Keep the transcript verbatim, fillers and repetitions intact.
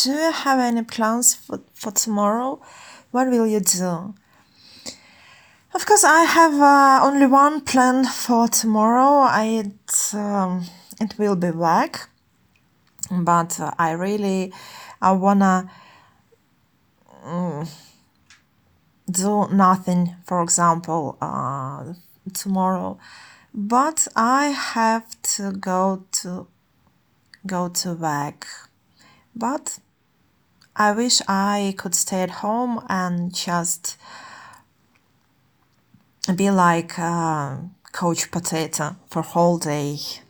do you have any plans for, for tomorrow? What will you do? Of course, I have uh, only one plan for tomorrow. I, it, um, it will be work, but uh, I really I wanna um, do nothing, for example, uh, tomorrow. But I have to go to go to work. But I wish I could stay at home and just be like uh, Coach Potato for whole day.